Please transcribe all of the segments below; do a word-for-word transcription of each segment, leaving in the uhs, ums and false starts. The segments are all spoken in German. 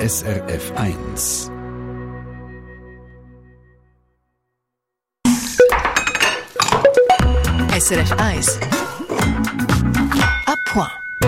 S R F eins. S R F eins. À point.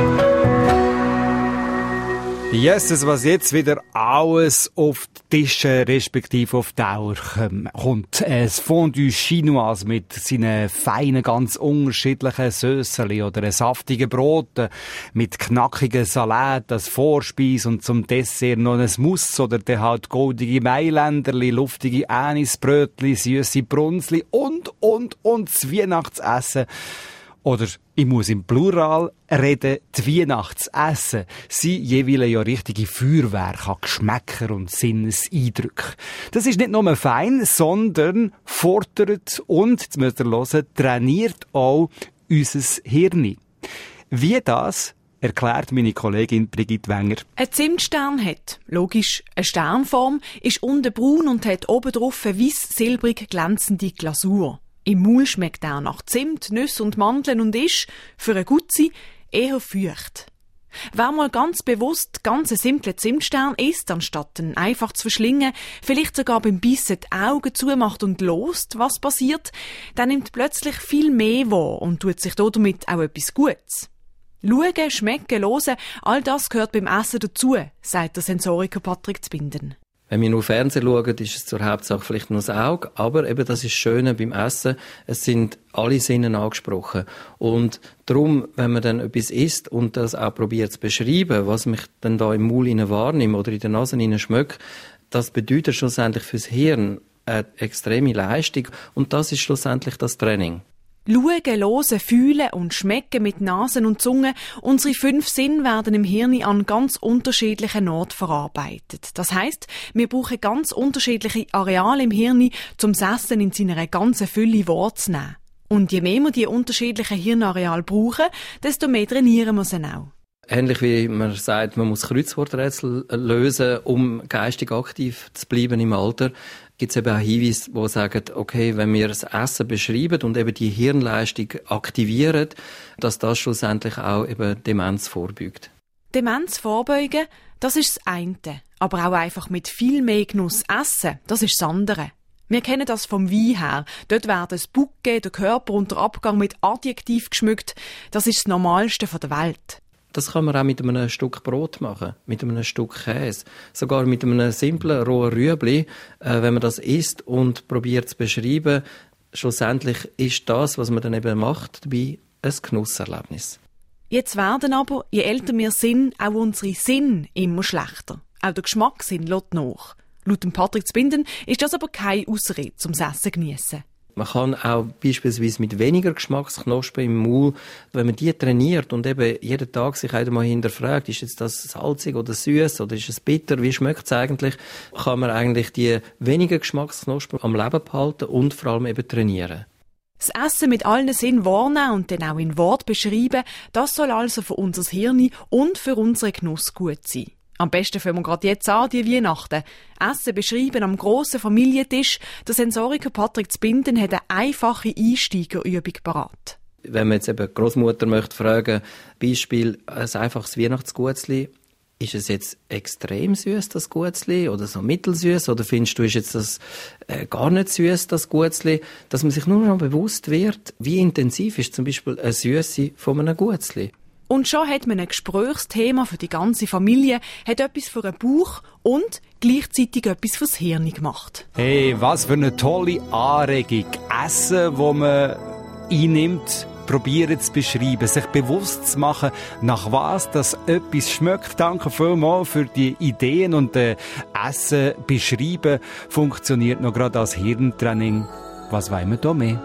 Yes, was jetzt wieder alles auf die Tische respektive auf die Dauer kommt. Ein Fondue Chinoise mit seinen feinen, ganz unterschiedlichen Sösseli oder ein saftiges Brot mit knackigen Salat als Vorspeise und zum Dessert noch ein Mousse oder dann halt goldige Mailänderli, luftige Anisbrötli, süsse Brunzli und, und, und das Weihnachtsessen. Oder ich muss im Plural reden, die Weihnachtsessen sind jeweils ja richtige Feuerwerke an Geschmäcker und Sinneseindrücke. Das ist nicht nur fein, sondern fordert und, jetzt müsst ihr hören, trainiert auch unser Hirn. Wie das erklärt meine Kollegin Brigitte Wenger. Ein Zimtstern hat, logisch, eine Sternform, ist unten braun und hat oben drauf eine weiss-silbrig glänzende Glasur. Im Maul schmeckt er nach Zimt, Nüsse und Mandeln und ist, für eine Gutzi, eher feucht. Wer mal ganz bewusst ganz einen simplen Zimtstern isst, anstatt ihn einfach zu verschlingen, vielleicht sogar beim Bissen die Augen zumacht und lost, was passiert, dann nimmt plötzlich viel mehr wahr und tut sich damit auch etwas Gutes. Schauen, schmecken, hören, all das gehört beim Essen dazu, sagt der Sensoriker Patrick Zbinden. Wenn wir nur Fernsehen schauen, ist es zur Hauptsache vielleicht nur das Auge, aber eben das ist das Schöne beim Essen, es sind alle Sinne angesprochen. Und darum, wenn man dann etwas isst und das auch probiert zu beschreiben, was mich dann da im Maul wahrnehme oder in der Nase schmeckt, das bedeutet schlussendlich fürs Hirn eine extreme Leistung und das ist schlussendlich das Training. Schauen, hören, fühlen und schmecken mit Nasen und Zunge. Unsere fünf Sinne werden im Hirn an ganz unterschiedlichen Orten verarbeitet. Das heisst, wir brauchen ganz unterschiedliche Areale im Hirn, um das Essen in seiner ganzen Fülle wahrzunehmen. Und je mehr wir die unterschiedlichen Hirnareale brauchen, desto mehr trainieren wir sie auch. Ähnlich wie man sagt, man muss Kreuzworträtsel lösen, um geistig aktiv zu bleiben im Alter, gibt es eben auch Hinweise, die sagen, okay, wenn wir das Essen beschreiben und eben die Hirnleistung aktivieren, dass das schlussendlich auch eben Demenz vorbeugt. Demenz vorbeugen, das ist das eine. Aber auch einfach mit viel mehr Genuss essen, das ist das andere. Wir kennen das vom Wein her. Dort werden das Bouquet, der Körper und der Abgang mit Adjektiv geschmückt. Das ist das Normalste der Welt. Das kann man auch mit einem Stück Brot machen, mit einem Stück Käse, sogar mit einem simplen rohen Rüebli. Äh, wenn man das isst und probiert zu beschreiben, schlussendlich ist das, was man dann eben macht, dabei ein Genusserlebnis. Jetzt werden aber, je älter wir sind, auch unsere Sinne immer schlechter. Auch der Geschmackssinn lässt nach. Laut dem Patrick Zbinden ist das aber keine Ausrede zum Essen zu geniessen. Man kann auch beispielsweise mit weniger Geschmacksknospen im Maul, wenn man die trainiert und eben jeden Tag sich einmal hinterfragt, ist jetzt das salzig oder süß oder ist es bitter, wie schmeckt es eigentlich, kann man eigentlich die weniger Geschmacksknospen am Leben behalten und vor allem eben trainieren. Das Essen mit allen Sinnen wahrnehmen und dann auch in Wort beschreiben, das soll also für unser Hirn und für unseren Genuss gut sein. Am besten fangen wir gerade jetzt an, die Weihnachten. Essen beschreiben am grossen Familientisch. Der Sensoriker Patrick Zbinden hat eine einfache Einsteigerübung parat. Wenn man jetzt eben die Großmutter möchte fragen, Beispiel ein einfaches Weihnachtsgutzli, ist es jetzt extrem süß das Gutzli oder so mittelsüß oder findest du, ist jetzt das äh, gar nicht süß das Gutzli, dass man sich nur noch bewusst wird, wie intensiv ist zum Beispiel eine Süße von einem Gutzli. Und schon hat man ein Gesprächsthema für die ganze Familie, hat etwas für den Bauch und gleichzeitig etwas fürs Hirn gemacht. Hey, was für eine tolle Anregung. Essen, wo man einnimmt, probieren zu beschreiben, sich bewusst zu machen, nach was das etwas schmeckt. Danke vielmals für die Ideen und äh, Essen beschreiben funktioniert noch gerade als Hirntraining. Was wollen wir da mehr?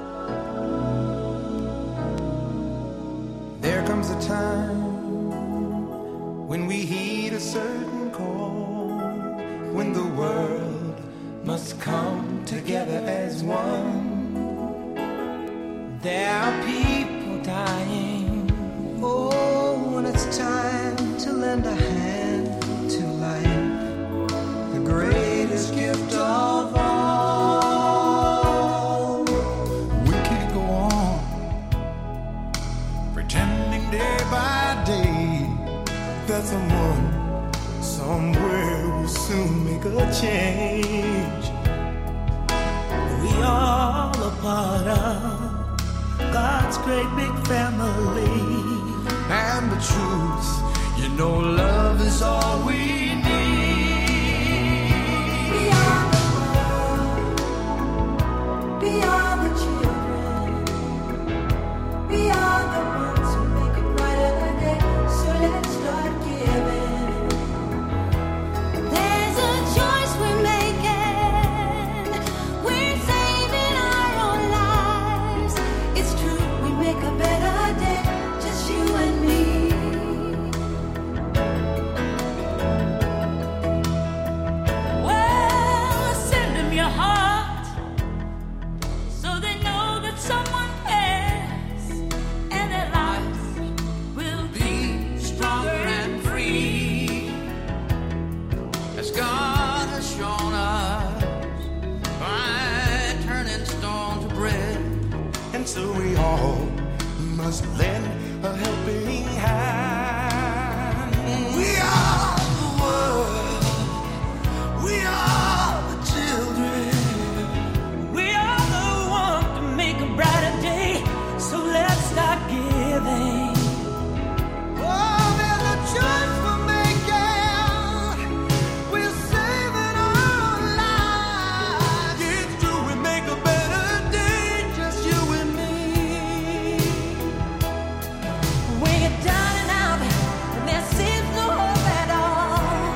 There comes a time when we heed a certain call, when the world must come together as one. There are people dying. Oh, when it's time to lend a hand to life, the greatest gift of all. We can't go on pretending day by day that someone somewhere will the change. We all a part of God's great big family. And the truth, you know, love is all we need. We are the world. We are the children. We are the ones who make a brighter day. So let's start giving. There's a choice we're making. We're saving our own lives. It's true, we make a better day. Just you and me. Well, send them your heart so they know that someone cares, and their lives will be Stronger and free, as God has shown us by turning stone to bread. And so we all must lend a helping hand. We are the world. We are the children. We are the one to make a brighter day. So let's start giving. Oh, there's a choice we're making. We're saving our lives. It's true, we make a better day, just you and me. we get down and out, and there seems no hope at all.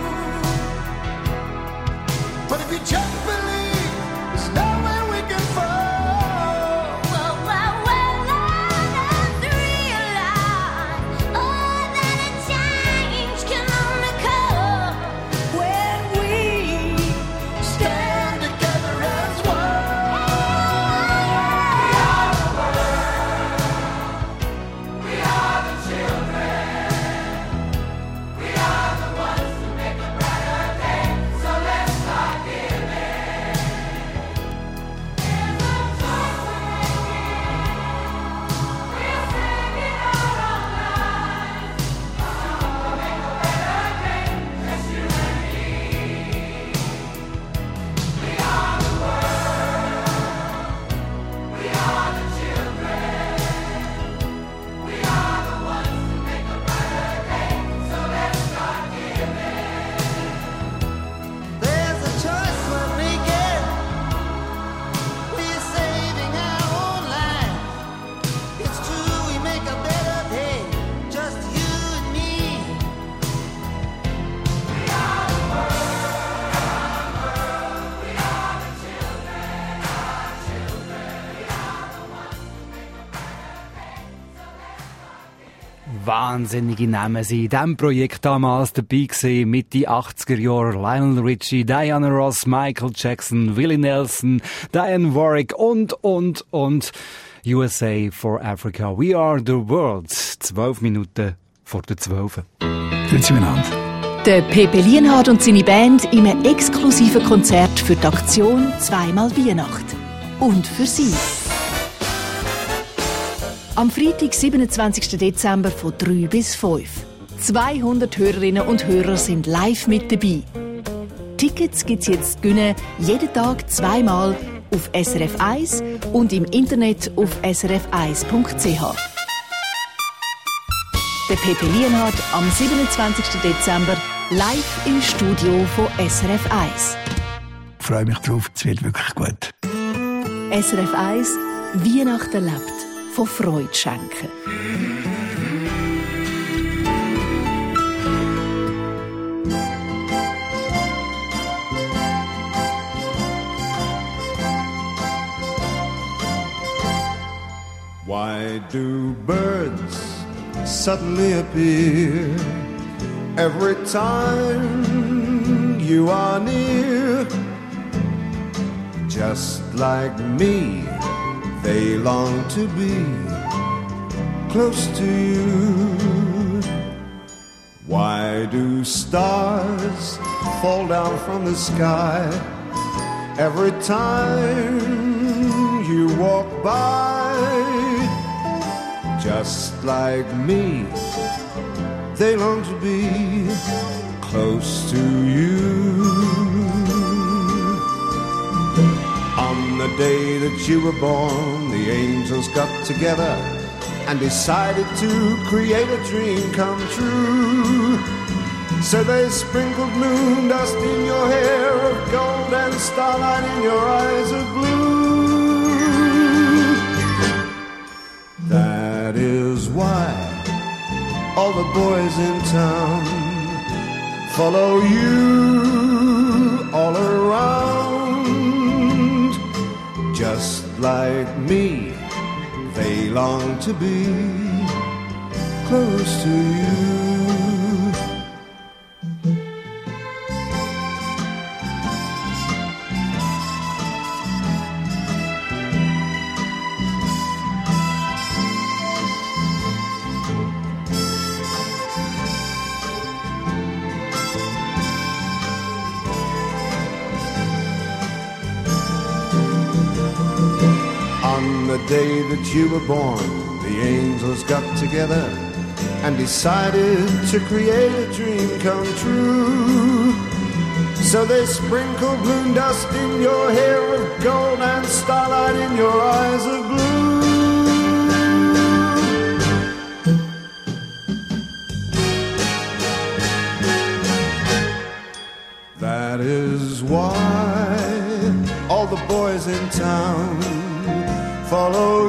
But if you just believe, there's nowhere we can fall. Well, well, well, let's realize, oh, that a change can only come when we Stand together as one. We are the children. We are the ones to make a brighter day. So let's start giving. There's a choice we're making. We're saving our own lives. To make a better day, just you and me. We are the world. We are the children. We are the ones to make a brighter day. So let's start giving. There's a choice we're making. We're saving our own lives. It's true, we make a better day. Just you and me. We are the world. We are the children. Our children. We are the ones to make a brighter day. So let's start giving. Wahnsinnige Namen sind in diesem Projekt damals dabei gewesen, Mitte achtziger Jahre. Lionel Richie, Diana Ross, Michael Jackson, Willie Nelson, Diane Warwick und, und, und U S A for Africa. We are the world. Zwölf Minuten vor der Zwölf. Grüezi miteinander. Der Pepe Lienhard und seine Band in einem exklusiven Konzert für die Aktion «Zweimal Weihnacht». Und für Sie. Am Freitag, siebenundzwanzigsten Dezember von drei bis fünf. zweihundert Hörerinnen und Hörer sind live mit dabei. Tickets gibt es jetzt zu gewinnen, jeden Tag zweimal auf S R F eins und im Internet auf s r f eins punkt c h. Der Pepe Lienhard am siebenundzwanzigsten Dezember live im Studio von S R F eins. Ich freue mich drauf, es wird wirklich gut. S R F eins, Weihnachten lebt, von Freude schenken. Why do birds suddenly appear every time you are near? Just like me, they long to be close to you. Why do stars fall down from the sky every time you walk by? Just like me, they long to be close to you. day that you were born, the angels got together and decided to create a dream come true. So they sprinkled moon dust in your hair of gold and starlight in your eyes of blue. That is why all the boys in town follow you all around. Just like me, they long to be close to you. On the day that you were born, the angels got together and decided to create a dream come true. So they sprinkled moon dust in your hair of gold and starlight in your eyes of blue. That is why all the boys in town follow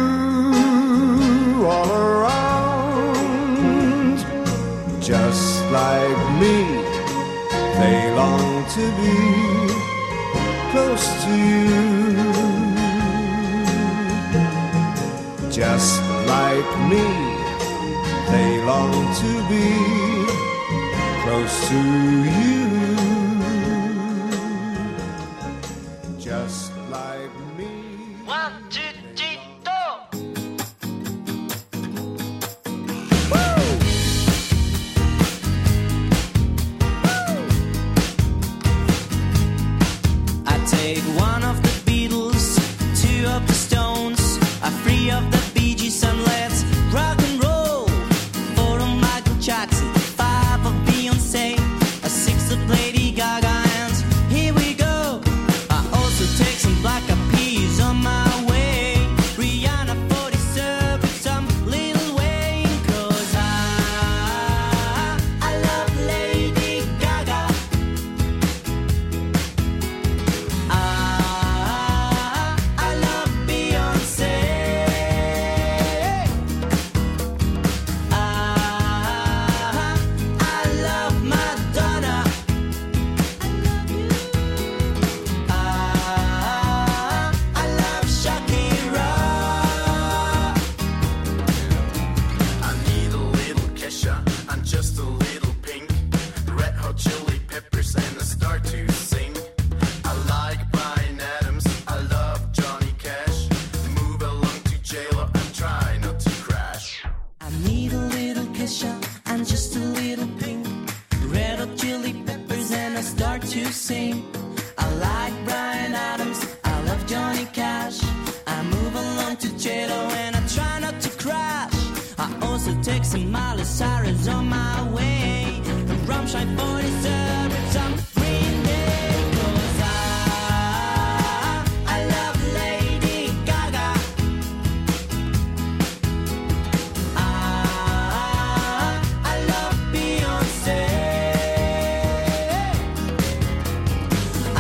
you all around. Just like me, they long to be close to you. Just like me, they long to be close to you. Just like me. One, two, three, go! I take one of the Beatles, two of the Stones, a three of the Bee Gees, and let's rock and roll. Four of Michael Jackson, five of Beyonce, a six of Lady Gaga, and here we go. I also take some Black Eyed Peas on my way. Rihanna for dessert with some Lil Wayne, 'cause I, I love Lady Gaga. I, I love Beyonce. I, I love Madonna. I, I love Shakira. I need a little Kesha and just a little Pink, Red Hot Chili Peppers and a start to sing. I like Bryan Adams, I love Johnny Cash. Move along to J-Lo and try not to crash. I need a little Kesha and just a little Pink, Red Hot Chili Peppers, and I start to sing. I like Bryan Adams, I love Johnny Cash. I move along to J-Lo and I try not to crash. I also take some Miley Cyrus on my way. Rammstein for dessert with some Green Day, 'cause I, I love Lady Gaga. I, I love Beyonce. I,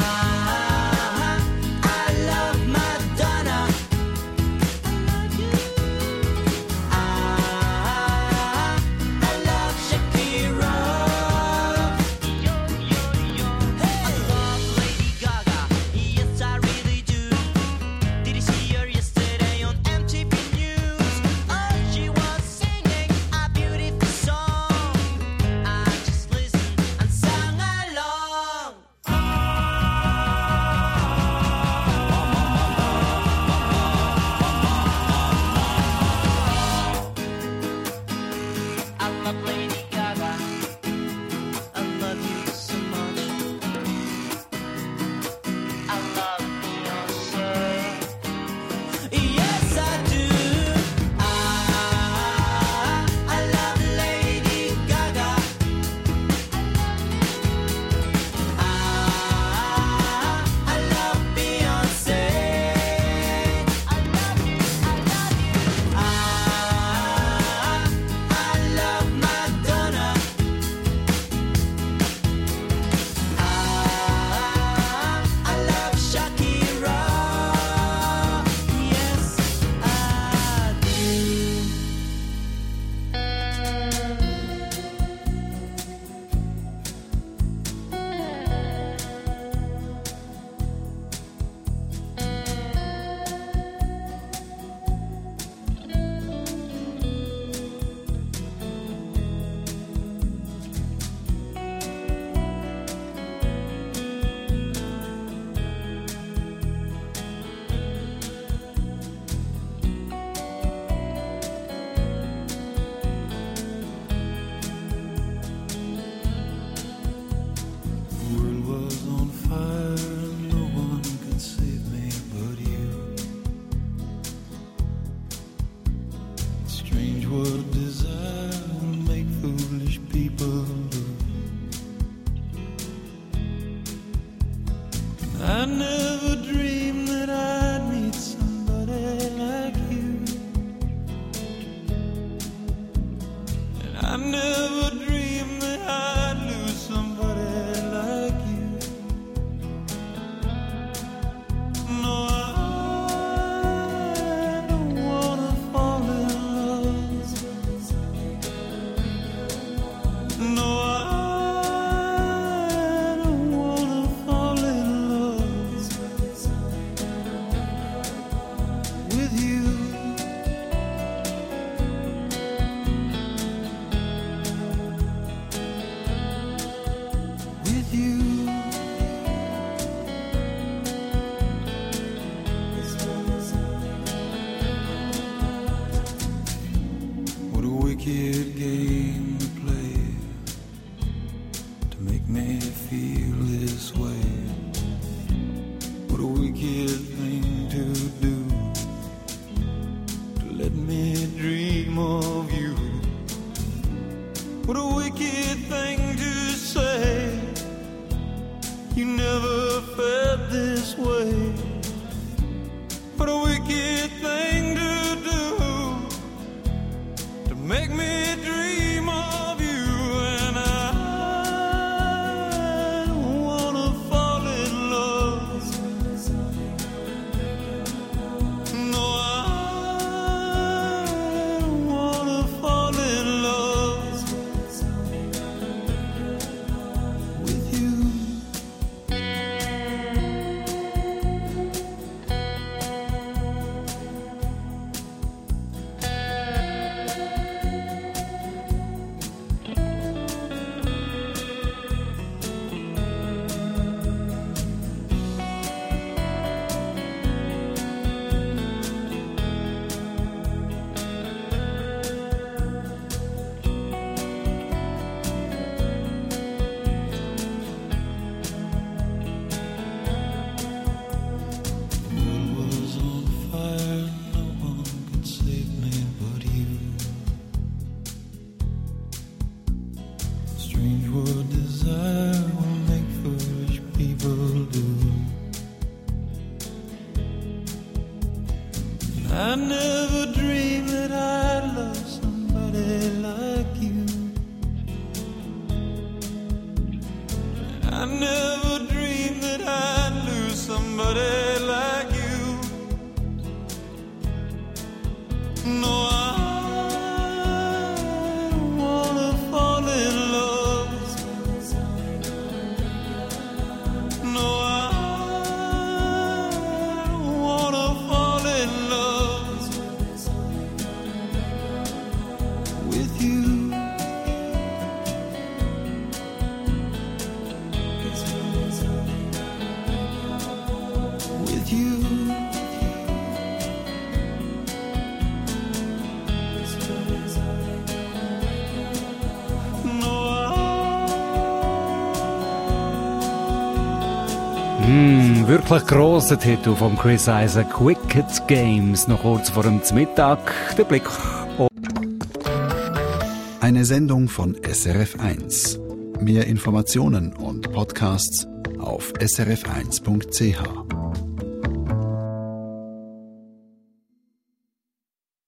I love Madonna. I, I love Shakira. I never dreamed that I'd meet somebody like you. And I never dreamed that I'd lose somebody like you. No, I don't wanna fall in love. No, I don't wanna fall in love with you. With you. What a wicked game to play to make me feel this way. What a wicked thing to do to let me dream of you. What a wicked thing to say. You never felt this way. What a wicked thing to do to make me dream of you. And I don't wanna fall in love. No, I don't wanna fall in love with you. I never dreamed that I'd love somebody like you. I never dreamed that I'd lose somebody like you. No, I don't wanna fall in love. No, I don't wanna fall in love with you. With you. Mm, wirklich grosser Titel von Chris Isaak, Wicked Games, noch kurz vor dem Mittag. Der Blick. Eine Sendung von S R F eins. Mehr Informationen und Podcasts auf s r f eins punkt c h.